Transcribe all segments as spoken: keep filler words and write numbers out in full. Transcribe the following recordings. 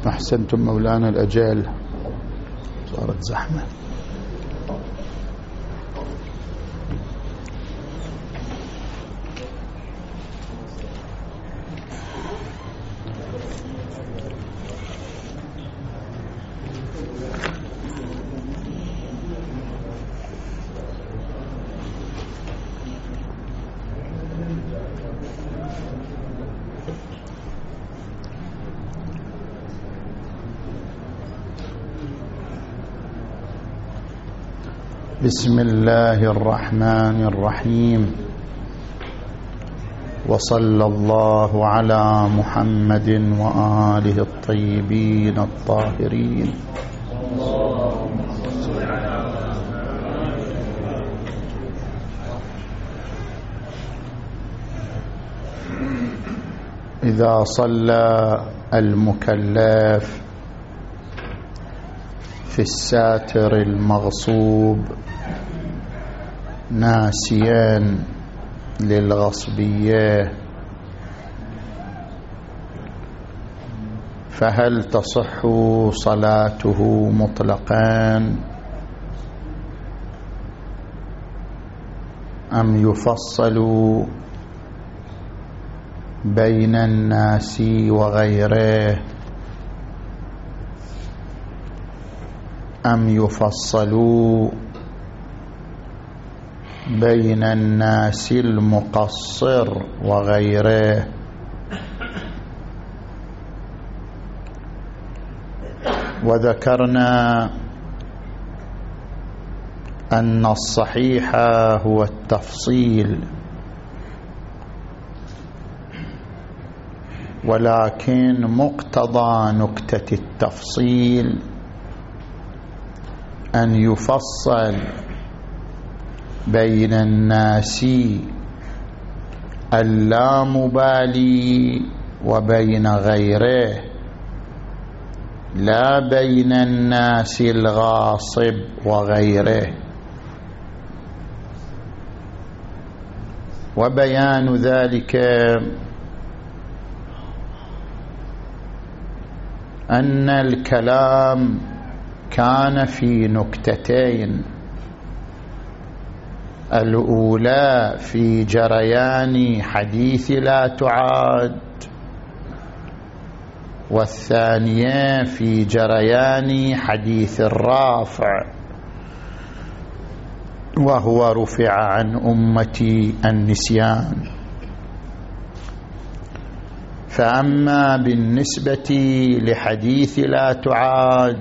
أحسنتم مولانا الأجل. صارت زحمة. بسم الله الرحمن الرحيم. وصلى الله على محمد وآله الطيبين الطاهرين. إذا صلى المكلف في الساتر المغصوب ناسيا للغصبية فهل تصح صلاته مطلقا أم يفصل بين الناس وغيره أم يفصل بين الناس المقصر وغيره؟ وذكرنا أن الصحيح هو التفصيل، ولكن مقتضى نكتة التفصيل أن يفصل بين الناس اللامبالي وبين غيره، لا بين الناس الغاصب وغيره. وبيان ذلك أن الكلام كان في نكتتين: الأولى في جريان حديث لا تعاد، والثانية في جريان حديث الرافع، وهو رفع عن أمتي النسيان. فأما بالنسبة لحديث لا تعاد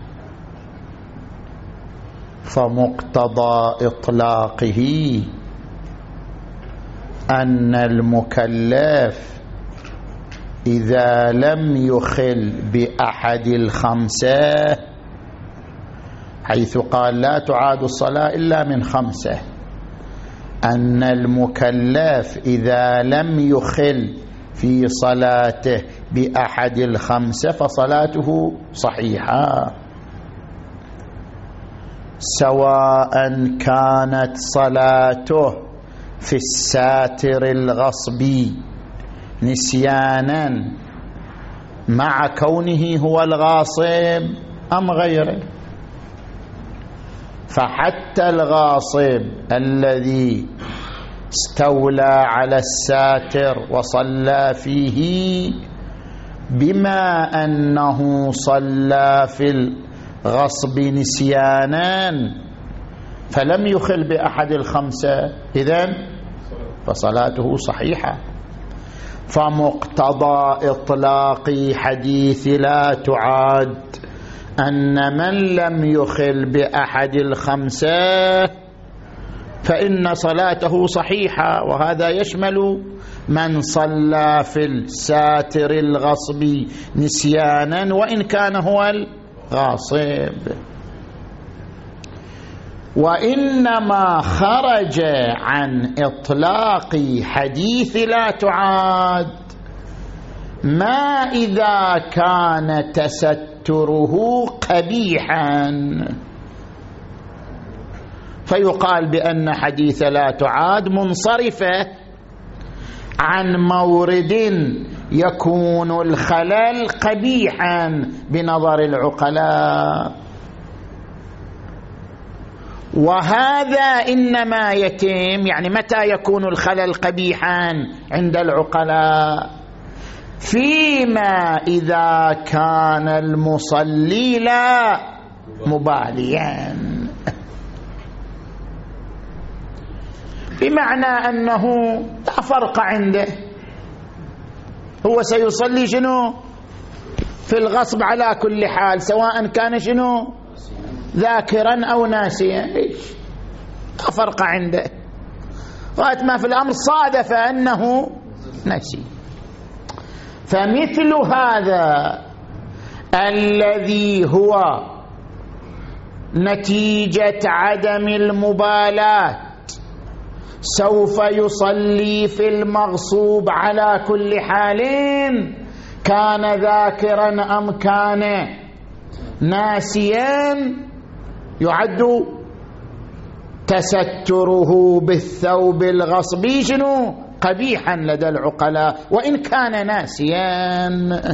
فمقتضى إطلاقه أن المكلف إذا لم يخل بأحد الخمسة، حيث قال لا تعاد الصلاة إلا من خمسة، أن المكلف إذا لم يخل في صلاته بأحد الخمسة فصلاته صحيحة، سواء كانت صلاته في الساتر الغصبي نسيانا مع كونه هو الغاصب أم غيره. فحتى الغاصب الذي استولى على الساتر وصلى فيه، بما أنه صلى في الغصب نسيانا فلم يخل بأحد الخمسة، إذن فصلاته صحيحة. فمقتضى إطلاق حديث لا تعاد أن من لم يخل بأحد الخمسة فإن صلاته صحيحة، وهذا يشمل من صلى في الساتر الغصب نسيانا وإن كان هو الغاصب. وإنما خرج عن إطلاق حديث لا تعاد ما إذا كان تستره قبيحا، فيقال بأن حديث لا تعاد منصرفة عن مورد يكون الخلل قبيحا بنظر العقلاء، وهذا إنما يتم يعني متى يكون الخلل قبيحا عند العقلاء؟ فيما إذا كان المصلي لا مباليا، بمعنى أنه لا فرق عنده، هو سيصلي شنو في الغصب على كل حال، سواء كان شنو ذاكرا أو ناسيا، لا فرق عنده، غاية ما في الأمر صادف أنه نسي. فمثل هذا الذي هو نتيجة عدم المبالاة سوف يصلي في المغصوب على كل حال، كان ذاكرا أم كان ناسيا، يعد تستره بالثوب الغصبي شنو قبيحا لدى العقلاء وإن كان ناسيا.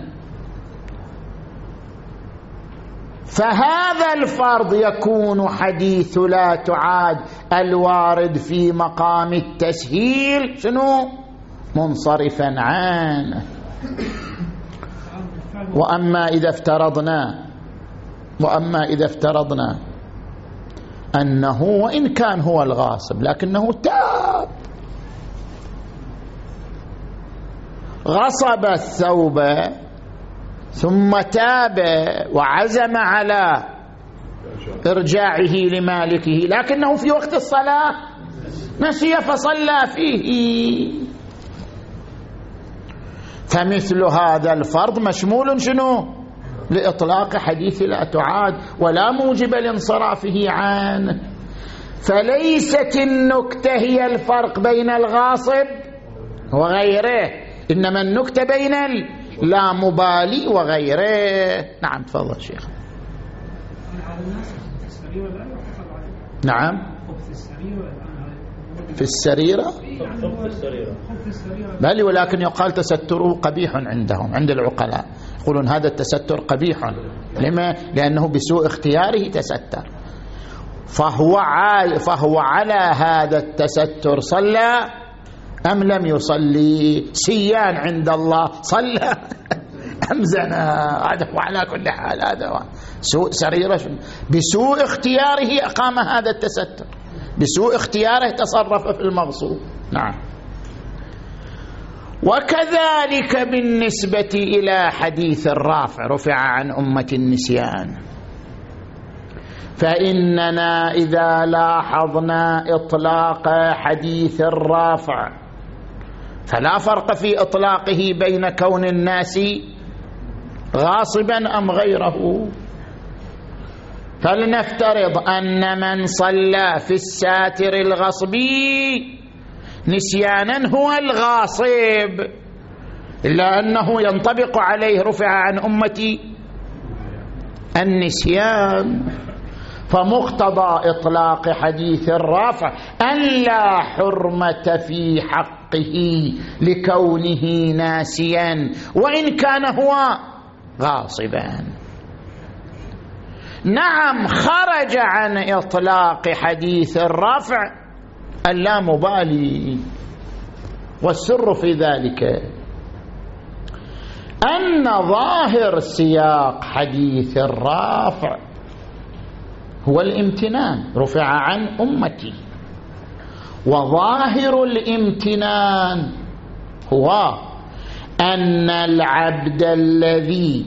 فهذا الفرض يكون حديث لا تعاد الوارد في مقام التسهيل شنو منصرفا عنه. وأما إذا افترضنا وأما إذا افترضنا أنه وإن كان هو الغاصب لكنه تاب، غصب الثوب ثم تاب وعزم على إرجاعه لمالكه، لكنه في وقت الصلاة نسي فصلى فيه، فمثل هذا الفرض مشمول شنو لإطلاق حديث لا تعاد ولا موجب لانصرافه عنه. فليست النكتة هي الفرق بين الغاصب وغيره، إنما النكتة بين لا مبالي وغيره. نعم تفضل شيخ. نعم في السريرة بل ولكن يقال تستره قبيح عندهم عند العقلاء، يقولون هذا التستر قبيح. لما؟ لأنه بسوء اختياره تستر، فهو فهو على هذا التستر صلى أم لم يصلي؟ سيان عند الله صلى أم زنى؟ هذا وعلى كل حال هذا سوء سريرة، بسوء اختياره أقام هذا التستر، بسوء اختياره تصرف في المغصوب. نعم. وكذلك بالنسبة إلى حديث الرافع رفع عن أمة النسيان، فإننا إذا لاحظنا إطلاق حديث الرافع فلا فرق في إطلاقه بين كون الناس غاصبا أم غيره. فلنفترض أن من صلى في الساتر الغصبي نسيانا هو الغاصب، إلا أنه ينطبق عليه رفع عن أمتي النسيان، فمقتضى إطلاق حديث الرافع أن لا حرمة في حقه لكونه ناسيا وإن كان هو غاصبا. نعم خرج عن إطلاق حديث الرفع اللامبالي، والسر في ذلك أن ظاهر سياق حديث الرافع هو الامتنان، رفع عن أمتي، وظاهر الامتنان هو أن العبد الذي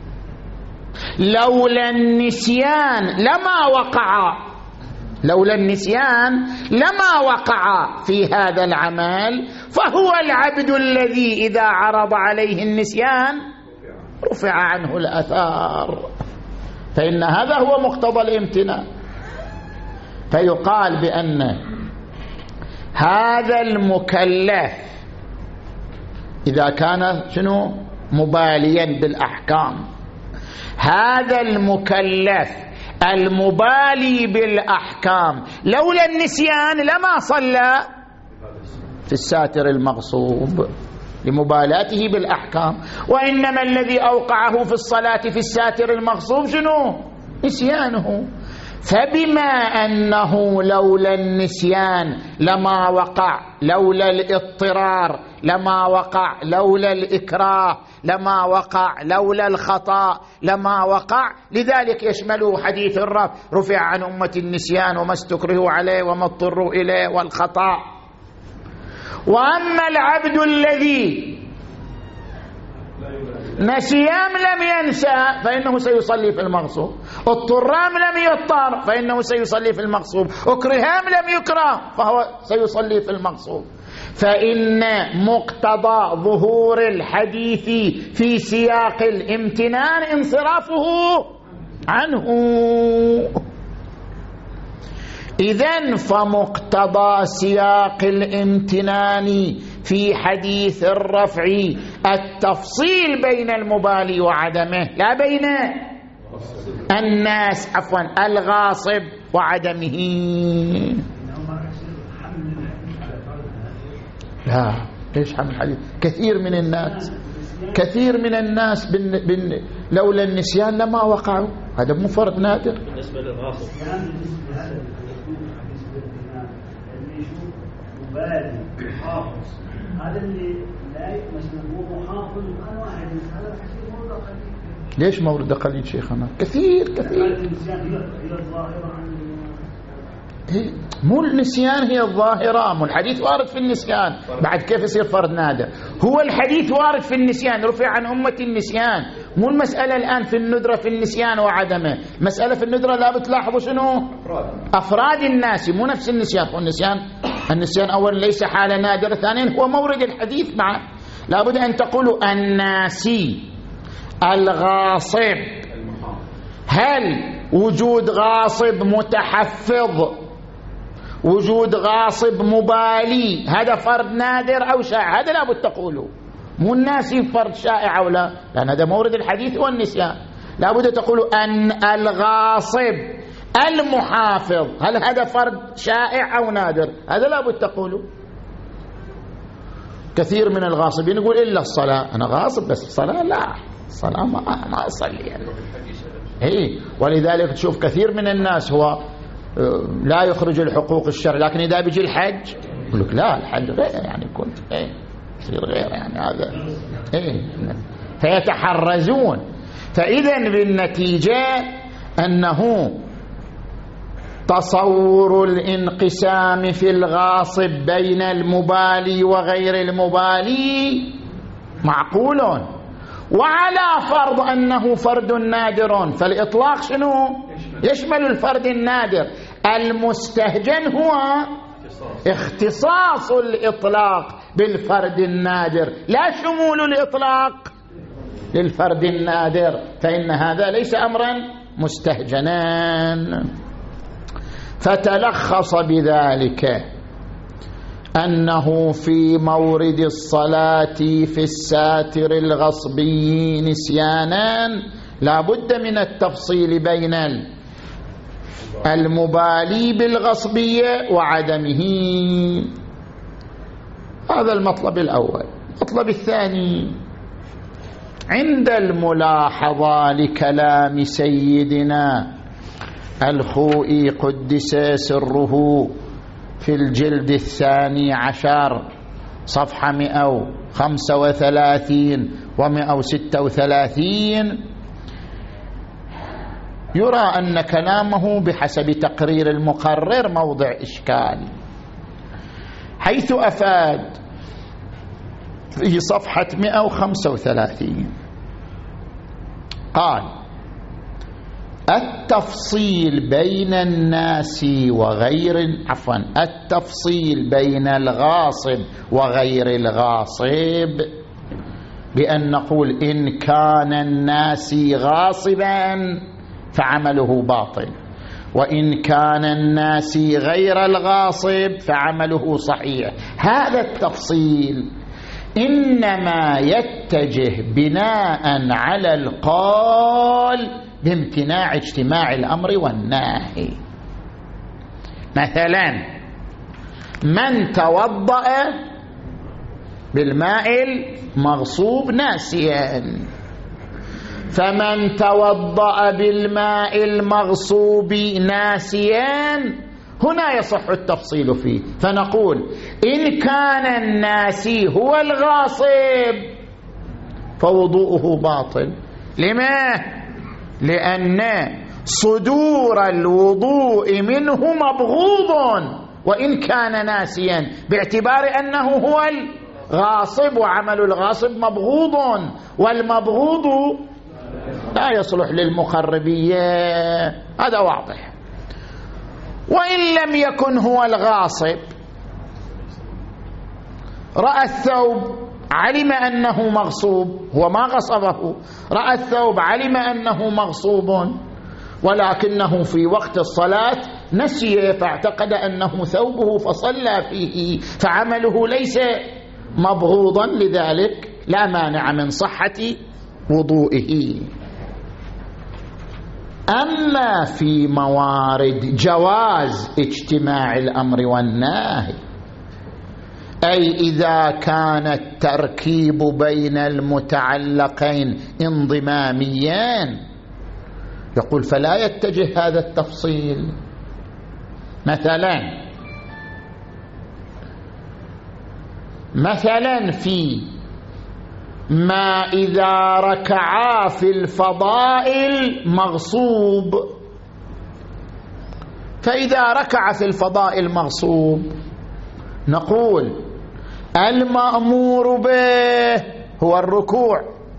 لولا النسيان لما وقع لولا النسيان لما وقع في هذا العمل، فهو العبد الذي إذا عرض عليه النسيان رفع عنه الأثار، فإن هذا هو مقتضى الامتنان. فيقال بأن هذا المكلف إذا كان شنو مباليا بالأحكام، هذا المكلف المبالي بالأحكام لولا النسيان لما صلى في الساتر المغصوب، لمبالاته بالأحكام. وإنما الذي أوقعه في الصلاة في الساتر المغصوب شنو؟ نسيانه. فبما أنه لولا النسيان لما وقع، لولا الاضطرار لما وقع، لولا الإكراه لما وقع، لولا الخطأ لما وقع، لذلك يشمله حديث الرفع: رفع عن أمة النسيان وما استكرهوا عليه وما اضطروا إليه والخطأ. وأما العبد الذي نسيام لم ينسى فإنه سيصلي في المغصوب، اضطرام لم يضطر فإنه سيصلي في المغصوب، اكرهام لم يكره فهو سيصلي في المغصوب. فإن مقتضى ظهور الحديث في سياق الامتنان انصرافه عنه. إذن فمقتضى سياق الامتنان في حديث الرفع التفصيل بين المبالي وعدمه، لا بين الناس عفوا الغاصب وعدمه. لا، ليش حمل الحديث؟ كثير من الناس كثير من الناس بن بن لولا النسيان لما وقعوا. هذا مو فرد نادر. بالنسبة للغاصب حافظ، هذا اللي لا مثلا هو محافظ وكان واحد هذا الحديث مورد قليل. ليش مورد قليل شيخنا؟ كثير كثير. هي الظاهرة عن هي مو النسيان، هي الظاهرة. مو الحديث وارد في النسيان، بعد كيف يصير فرد نادر؟ هو الحديث وارد في النسيان، رفع عن أمة النسيان. مو المسألة الآن في الندرة في النسيان وعدمه، مسألة في الندرة لا بتلاحظوا شنو؟ أفراد الناس، مو نفس النسيان. والنسيان النسيان أولا ليس حالة نادرة، ثانيا هو مورد الحديث معه. لابد أن تقولوا الناسي الغاصب. هل وجود غاصب متحفظ، وجود غاصب مبالي، هذا فرد نادر أو شائع؟ هذا لابد تقولوا. مو الناسي فرد شائع أو لا، لأن هذا مورد الحديث والنسيان. لابد تقولوا أن الغاصب المحافظ هل هذا فرد شائع أو نادر؟ هذا لابد تقولوا. كثير من الغاصبين يقول إلا الصلاة، أنا غاصب بس الصلاة لا، الصلاة ما ما أصلي يعني. إيه، ولذلك تشوف كثير من الناس هو لا يخرج الحقوق الشرع، لكن إذا بيجي الحج يقول لك لا، الحج غير يعني كنت إيه يصير غير يعني هذا إيه، فيتحرزون. فإذا بالنتيجة أنه تصور الانقسام في الغاصب بين المبالي وغير المبالي معقول، وعلى فرض أنه فرد نادر فالإطلاق شنو؟ يشمل الفرد النادر. المستهجن هو اختصاص الإطلاق بالفرد النادر، لا شمول الإطلاق للفرد النادر، فإن هذا ليس أمرا مستهجنا. فتلخص بذلك أنه في مورد الصلاة في الساتر الغصبي نسيانا لا بد من التفصيل بين المبالي بالغصبية وعدمه. هذا المطلب الأول. المطلب الثاني: عند الملاحظة لكلام سيدنا الخوئي قدس سره في الجلد الثاني عشر صفحة مئة وخمسة وثلاثين ومئة وستة وثلاثين، يرى أن كلامه بحسب تقرير المقرر موضع إشكال، حيث أفاد في صفحة مئة وخمسة وثلاثين قال: التفصيل بين الناس وغير عفوا التفصيل بين الغاصب وغير الغاصب بأن نقول إن كان الناس غاصبا فعمله باطل، وإن كان الناس غير الغاصب فعمله صحيح. هذا التفصيل إنما يتجه بناء على القول بامتناع اجتماع الأمر والنهي. مثلا من توضأ بالماء المغصوب ناسيا. فمن توضأ بالماء المغصوب ناسيا هنا يصح التفصيل فيه، فنقول إن كان الناسي هو الغاصب فوضوءه باطل. لما؟ لأن صدور الوضوء منه مبغوض وإن كان ناسيا، باعتبار أنه هو الغاصب، وعمل الغاصب مبغوض، والمبغوض لا يصلح للمقربية، هذا واضح. وإن لم يكن هو الغاصب، رأى الثوب علم أنه مغصوب، هو ما غصبه، رأى الثوب علم أنه مغصوب، ولكنه في وقت الصلاة نسي فاعتقد أنه ثوبه فصلى فيه، فعمله ليس مبغوضا، لذلك لا مانع من صحة وضوئه. أما في موارد جواز اجتماع الأمر والنهي، أي إذا كان التركيب بين المتعلقين انضماميا، يقول فلا يتجه هذا التفصيل. مثلا مثلا في ما إذا ركعا في الفضائل مغصوب، فإذا ركع في الفضائل مغصوب نقول المأمور به هو الركوع،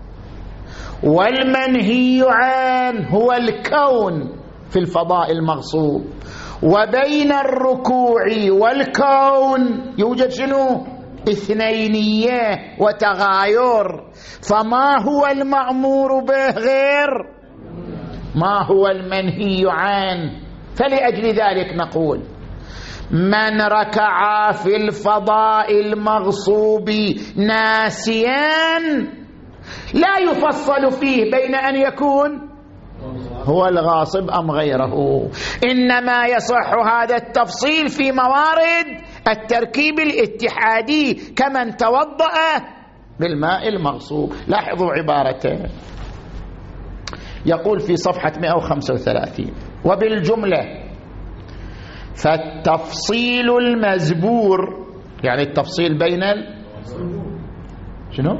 والمنهي عنه هو الكون في الفضائل مغصوب، وبين الركوع والكون يوجد شنو؟ اثنينية وتغاير. فما هو المأمور به غير ما هو المنهي عنه. فلأجل ذلك نقول من ركع في الفضاء المغصوب ناسيا لا يفصل فيه بين أن يكون هو الغاصب أم غيره، إنما يصح هذا التفصيل في موارد التركيب الاتحادي كمن توضأ بالماء المغصوب. لاحظوا عبارته، يقول في صفحة مئة وخمسة وثلاثين: وبالجملة فالتفصيل المزبور، يعني التفصيل بين ال... شنو؟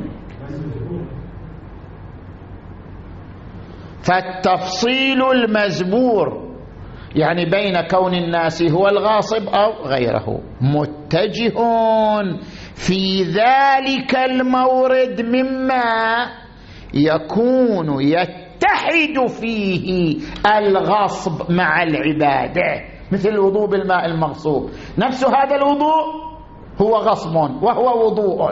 فالتفصيل المزبور يعني بين كون الناس هو الغاصب أو غيره، متجه في ذلك المورد مما يكون يتحد فيه الغصب مع العبادة، مثل الوضوء بالماء المغصوب، نفس هذا الوضوء هو غصب وهو وضوء،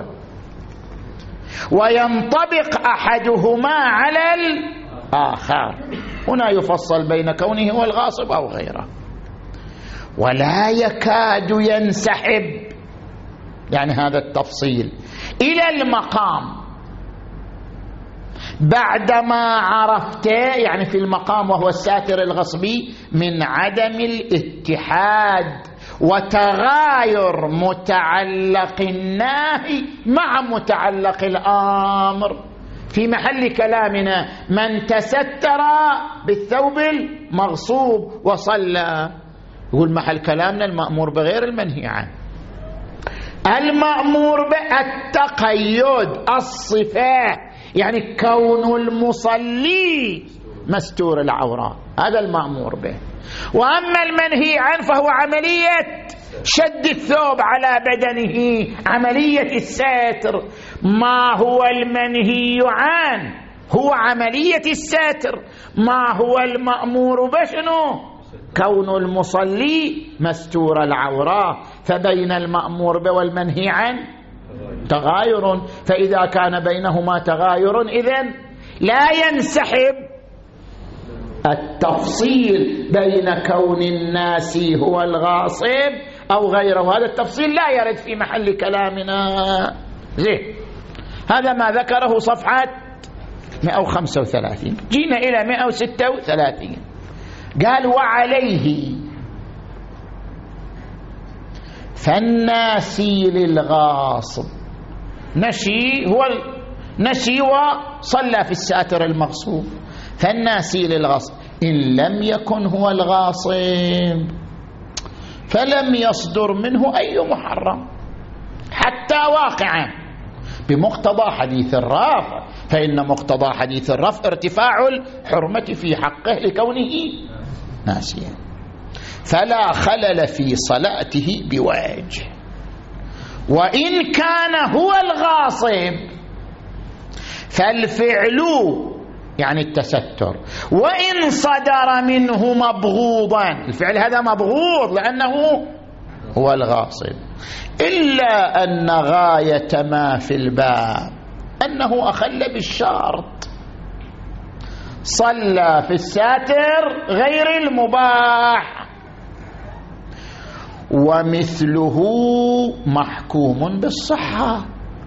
وينطبق أحدهما على الآخر. هنا يفصل بين كونه هو الغاصب أو غيره. ولا يكاد ينسحب، يعني هذا التفصيل، إلى المقام بعدما عرفت، يعني في المقام وهو الساتر الغصبي، من عدم الاتحاد وتغاير متعلق الناهي مع متعلق الأمر. في محل كلامنا من تستر بالثوب المغصوب وصلى، يقول محل كلامنا المأمور بغير المنهي عنه. المأمور بالتقيد الصفة، يعني كون المصلي مستور العورة، هذا المأمور به. وأما المنهي عنه فهو عملية شد الثوب على بدنه، عملية الساتر. ما هو المنهي عنه هو عملية الساتر، ما هو المأمور بشنو؟ كون المصلي مستور العورة. فبين المأمور به والمنهي عنه تغاير، فإذا كان بينهما تغاير إذن لا ينسحب التفصيل بين كون الناس هو الغاصب أو غيره. هذا التفصيل لا يرد في محل كلامنا. زين، هذا ما ذكره صفحة مئة وخمسة وثلاثين. جينا إلى مئة وستة وثلاثين، قال وعليه فالناسي للغاصب نسي هو نسي وصلى في الساتر المغصوب، فالناسي للغصب إن لم يكن هو الغاصب فلم يصدر منه أي محرم حتى واقعا بمقتضى حديث الرافع، فإن مقتضى حديث الرفع ارتفاع الحرمة في حقه لكونه ناسيا، فلا خلل في صلاته بوجه. وإن كان هو الغاصب فالفعل يعني التستر وإن صدر منه مبغوضا، الفعل هذا مبغوض لأنه هو الغاصب، إلا أن غاية ما في الباب أنه أخل بالشرط، صلى في الساتر غير المباح، ومثله محكوم بالصحة،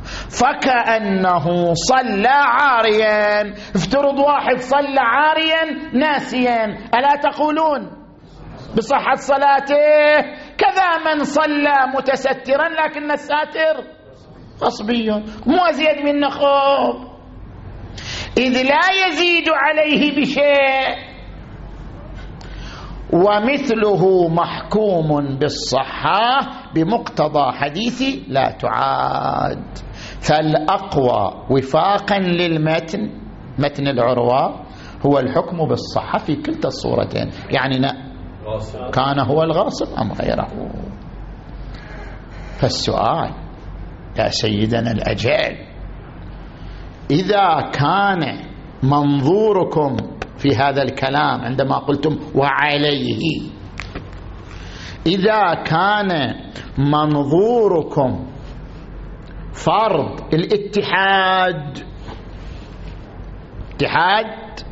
فكأنه صلى عاريا. افترض واحد صلى عاريا ناسيا، ألا تقولون بصحة صلاته؟ كذا من صلى متسترا لكن الساتر غصبي، مو أزيد من نخوب، إذ لا يزيد عليه بشيء. ومثله محكوم بالصحة بمقتضى حديث لا تعاد، فالأقوى وفاقا للمتن متن العروة هو الحكم بالصحة في كلتا الصورتين، يعني كان هو الغاصب أم غيره. فالسؤال يا سيدنا الأجل، إذا كان منظوركم في هذا الكلام عندما قلتم وعليه، إذا كان منظوركم فرض الاتحاد، اتحاد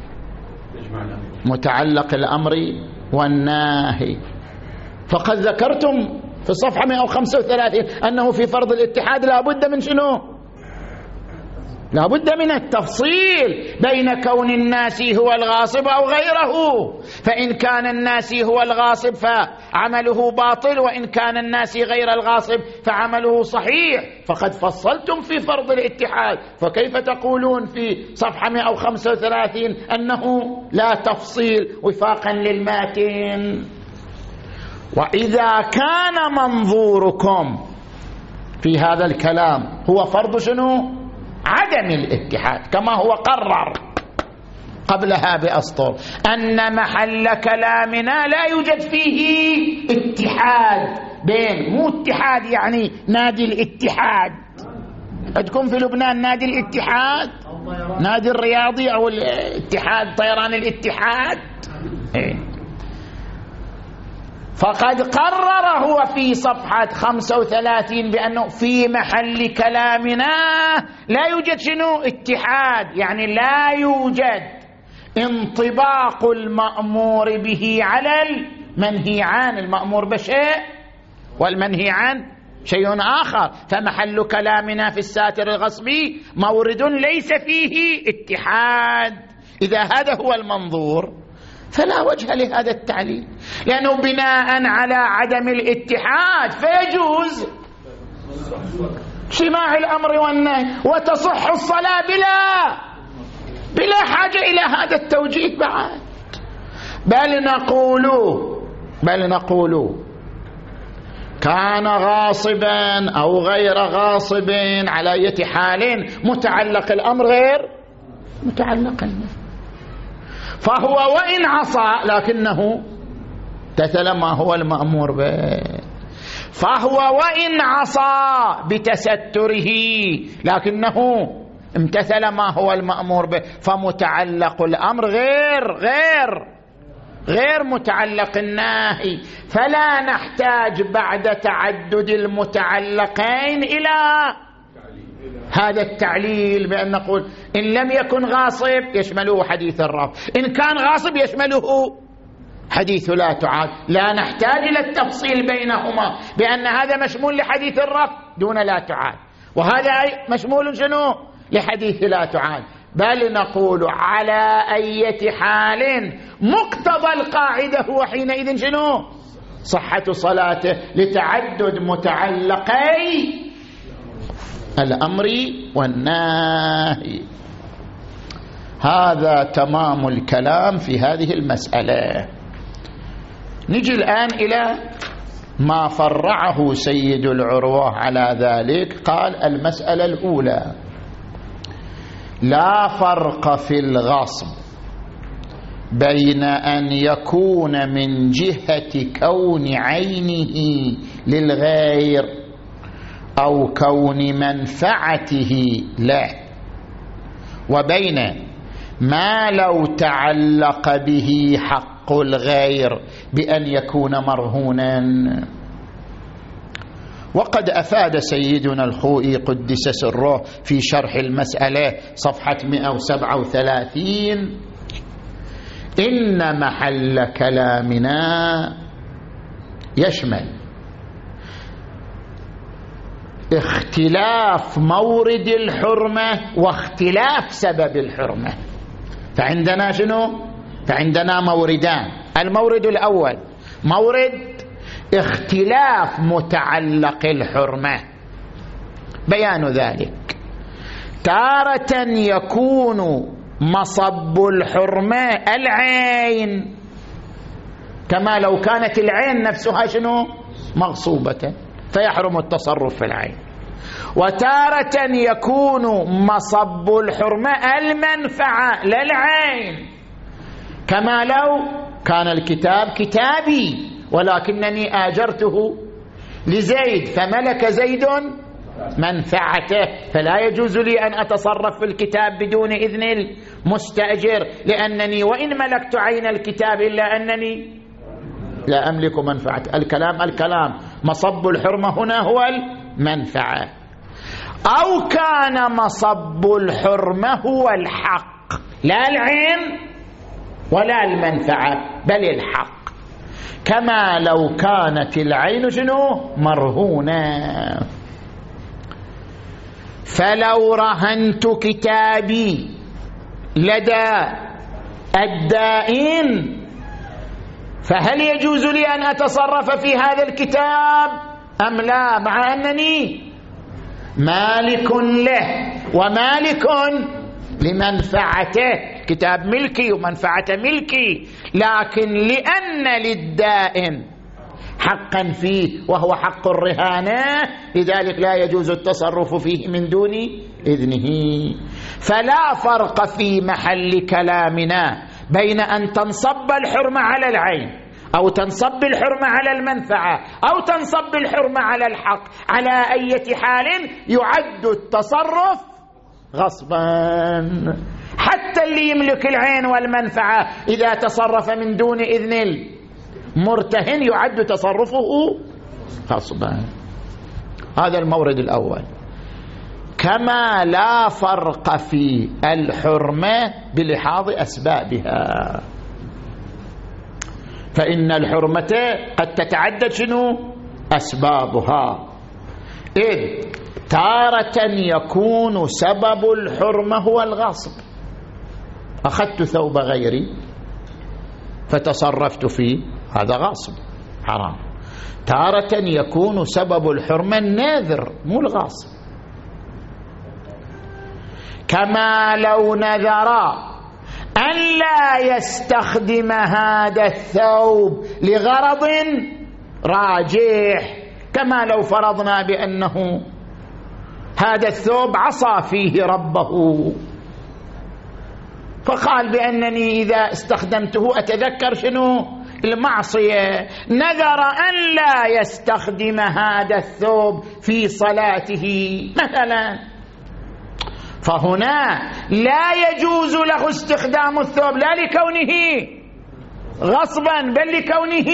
متعلق الأمر والناهي، فقد ذكرتم في الصفحة مئة وخمسة وثلاثين أنه في فرض الاتحاد لا بد من شنو؟ لا بد من التفصيل بين كون الناسي هو الغاصب أو غيره، فإن كان الناسي هو الغاصب فعمله باطل، وإن كان الناسي غير الغاصب فعمله صحيح، فقد فصلتم في فرض الاتحاد، فكيف تقولون في صفحة مئة وخمسة وثلاثين أنه لا تفصيل وفاقا للماتن؟ وإذا كان منظوركم في هذا الكلام هو فرض شنو؟ عدم الاتحاد، كما هو قرر قبلها بأسطر أن محل كلامنا لا يوجد فيه اتحاد بين، مو اتحاد يعني نادي الاتحاد، عندكم في لبنان نادي الاتحاد، نادي الرياضي أو الاتحاد طيران الاتحاد، فقد قرر هو في صفحة خمسة وثلاثين بأنه في محل كلامنا لا يوجد شنو؟ اتحاد، يعني لا يوجد انطباق المأمور به على المنهي عنه، المأمور بشيء والمنهي عنه شيء آخر، فمحل كلامنا في الساتر الغصبي مورد ليس فيه اتحاد. إذا هذا هو المنظور فلا وجه لهذا التعليل، لأنه بناء على عدم الاتحاد فيجوز اجتماع الأمر والنهي وتصح الصلاة بلا بلا حاجة إلى هذا التوجيه بعد. بل نقول بل نقول كان غاصبا أو غير غاصب على أي حال متعلق الأمر غير متعلق النهي، فهو وإن عصى لكنه امتثل ما هو المأمور به، فهو وإن عصى بتستره لكنه امتثل ما هو المأمور به، فمتعلق الأمر غير غير غير متعلق الناهي، فلا نحتاج بعد تعدد المتعلقين إلى هذا التعليل بأن نقول إن لم يكن غاصب يشمله حديث الرفع، إن كان غاصب يشمله حديث لا تعاد، لا نحتاج إلى التفصيل بينهما بأن هذا مشمول لحديث الرفع دون لا تعاد، وهذا مشمول شنو؟ لحديث لا تعاد. بل نقول على أي حال مقتضى القاعدة هو حينئذ شنو؟ صحة صلاته لتعدد متعلقي الأمر والنهي. هذا تمام الكلام في هذه المسألة. نجي الآن إلى ما فرعه سيد العروة على ذلك. قال المسألة الأولى: لا فرق في الغصب بين أن يكون من جهة كون عينه للغير أو كون منفعته له، وبين ما لو تعلق به حق الغير بأن يكون مرهونا. وقد أفاد سيدنا الخوئي قدس سره في شرح المسألة صفحة مئة وسبعة وثلاثين: إن محل كلامنا يشمل اختلاف مورد الحرمة واختلاف سبب الحرمة. فعندنا شنو؟ فعندنا موردان. المورد الأول مورد اختلاف متعلق الحرمة. بيان ذلك: تارة يكون مصب الحرمة العين، كما لو كانت العين نفسها شنو؟ مغصوبة، فيحرم التصرف في العين. وتارة يكون مصب الحرمة المنفعة للعين، كما لو كان الكتاب كتابي ولكنني آجرته لزيد فملك زيد منفعته، فلا يجوز لي أن أتصرف في الكتاب بدون إذن المستأجر، لأنني وإن ملكت عين الكتاب إلا أنني لا أملك منفعته. الكلام الكلام مصب الحرمة هنا هو المنفعة. أو كان مصب الحرمة هو الحق، لا العين ولا المنفعة بل الحق، كما لو كانت العين شنو؟ مرهونة. فلو رهنت كتابي لدى الدائن فهل يجوز لي أن أتصرف في هذا الكتاب أم لا، مع أنني مالك له ومالك لمنفعته؟ كتاب ملكي ومنفعته ملكي، لكن لأن للدائن حقا فيه وهو حق الرهانة لذلك لا يجوز التصرف فيه من دون إذنه. فلا فرق في محل كلامنا بين أن تنصب الحرمة على العين أو تنصب الحرمة على المنفعة أو تنصب الحرمة على الحق. على أي حال يعد التصرف غصبا، حتى اللي يملك العين والمنفعة إذا تصرف من دون إذن المرتهن يعد تصرفه غصبا. هذا المورد الأول. كما لا فرق في الحرمة بلحاظ أسبابها، فإن الحرمة قد تتعدد شنو؟ أسبابها. إذ تارة يكون سبب الحرمة هو الغصب، أخذت ثوب غيري فتصرفت فيه، هذا غصب حرام. تارة يكون سبب الحرمة النذر مو الغصب، كما لو نذر أن لا يستخدم هذا الثوب لغرض راجح، كما لو فرضنا بأنه هذا الثوب عصى فيه ربه، فقال بأنني إذا استخدمته أتذكر شنو؟ المعصية. نذر أن لا يستخدم هذا الثوب في صلاته مثلا، فهنا لا يجوز له استخدام الثوب لا لكونه غصبا بل لكونه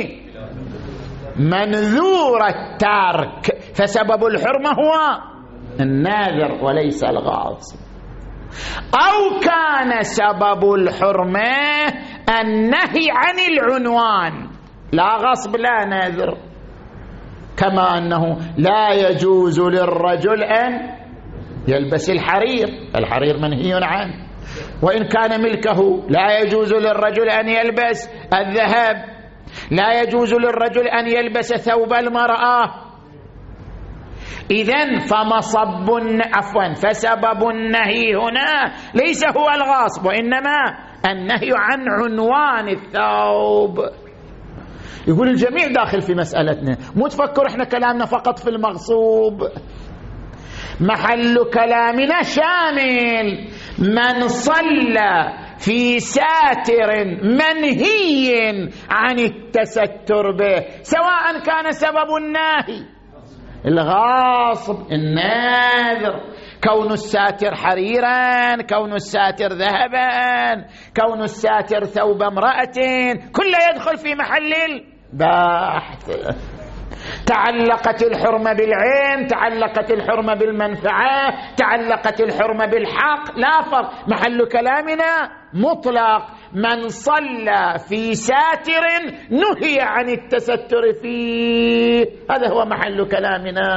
منذور الترك، فسبب الحرمة هو الناذر وليس الغاصب. أو كان سبب الحرمة النهي عن العنوان، لا غصب لا ناذر، كما أنه لا يجوز للرجل أن يلبس الحرير، الحرير منهي عنه، وإن كان ملكه. لا يجوز للرجل أن يلبس الذهب، لا يجوز للرجل أن يلبس ثوب المرأة، إذن فمصب عفوا فسبب النهي هنا ليس هو الغاصب، وإنما النهي عن عنوان الثوب. يقول الجميع داخل في مسألتنا، مو تفكر احنا كلامنا فقط في المغصوب، محل كلامنا شامل من صلى في ساتر منهي عن التستر به، سواء كان سبب النهي الغاصب، الناذر، كون الساتر حريرا، كون الساتر ذهبا، كون الساتر ثوب امرأة، كله يدخل في محل البحث. تعلقت الحرمة بالعين، تعلقت الحرمة بالمنفعة، تعلقت الحرمة بالحق، لا فرق، محل كلامنا مطلق من صلى في ساتر نهي عن التستر فيه، هذا هو محل كلامنا.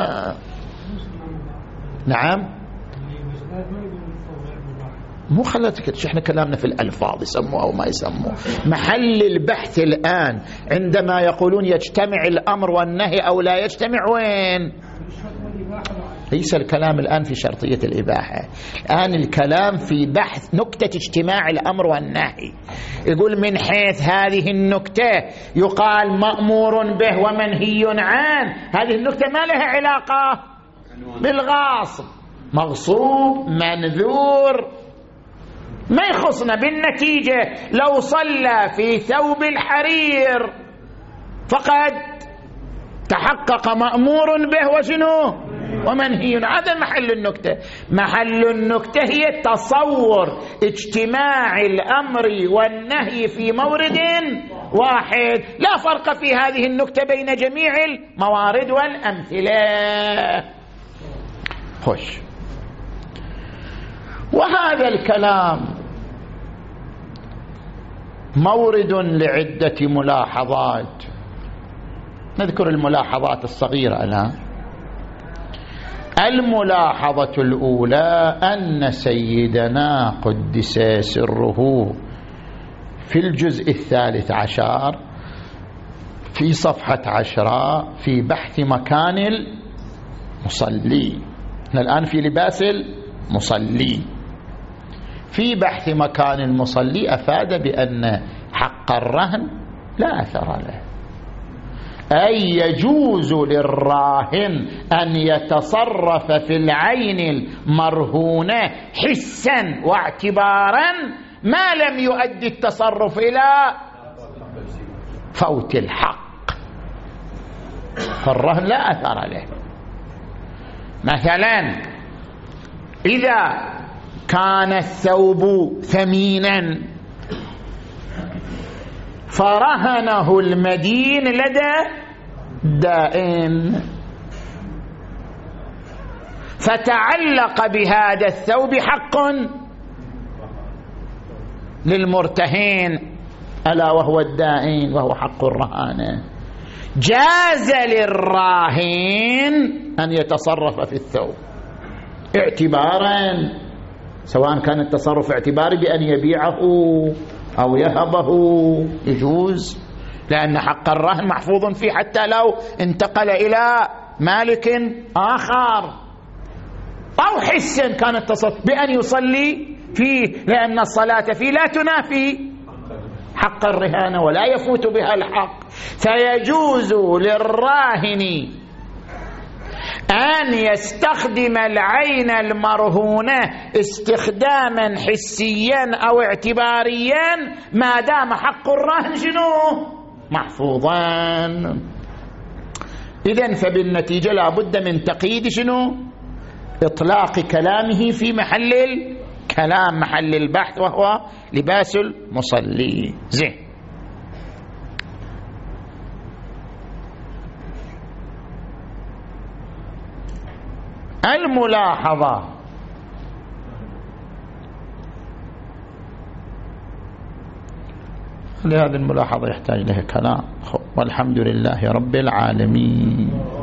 نعم، مو خلتك شو احنا كلامنا في الألفاظ يسموه أو ما يسموه. محل البحث الآن عندما يقولون يجتمع الأمر والنهي أو لا يجتمع، وين؟ ليس الكلام الآن في شرطية الإباحة، الآن الكلام في بحث نكتة اجتماع الأمر والنهي. يقول من حيث هذه النكتة يقال مأمور به ومنهي عنه، هذه النكتة ما لها علاقة بالغاصب، مغصوب منذور ما يخصنا بالنتيجة. لو صلى في ثوب الحرير فقد تحقق مأمور به وشنو ومنهي، هذا محل النكتة. محل النكتة هي تصور اجتماع الأمر والنهي في مورد واحد، لا فرق في هذه النكتة بين جميع الموارد والأمثلة. خوش، وهذا الكلام مورد لعدة ملاحظات، نذكر الملاحظات الصغيرة الآن. الملاحظة الأولى أن سيدنا قدس سره في الجزء الثالث عشر في صفحة عشرة في بحث مكان المصلي، احنا الآن في لباس المصلي، في بحث مكان المصلي أفاد بأن حق الرهن لا أثر له، أي يجوز للراهن أن يتصرف في العين المرهونة حسا واعتبارا ما لم يؤدي التصرف إلى فوت الحق، فالرهن لا أثر له. مثلا إذا كان الثوب ثمينا فرهنه المدين لدى دائن فتعلق بهذا الثوب حق للمرتهن ألا وهو الدائن وهو حق الرهانة، جاز للراهن أن يتصرف في الثوب اعتبارا، سواء كان التصرف اعتباري بأن يبيعه أو يهبه يجوز، لأن حق الرهن محفوظ فيه حتى لو انتقل إلى مالك آخر، أو حسا كان التصرف بأن يصلي فيه، لأن الصلاة فيه لا تنافي حق الرهانة ولا يفوت بها الحق، فيجوز للراهن أن يستخدم العين المرهونة استخداما حسيا أو اعتباريا ما دام حق الرهن شنو محفوظا. إذن فبالنتيجة لا بد من تقييد شنو إطلاق كلامه في محل الكلام، محل البحث، وهو لباس المصلي. زين، الملاحظة لهذه الملاحظة يحتاج لها كلام، والحمد لله رب العالمين.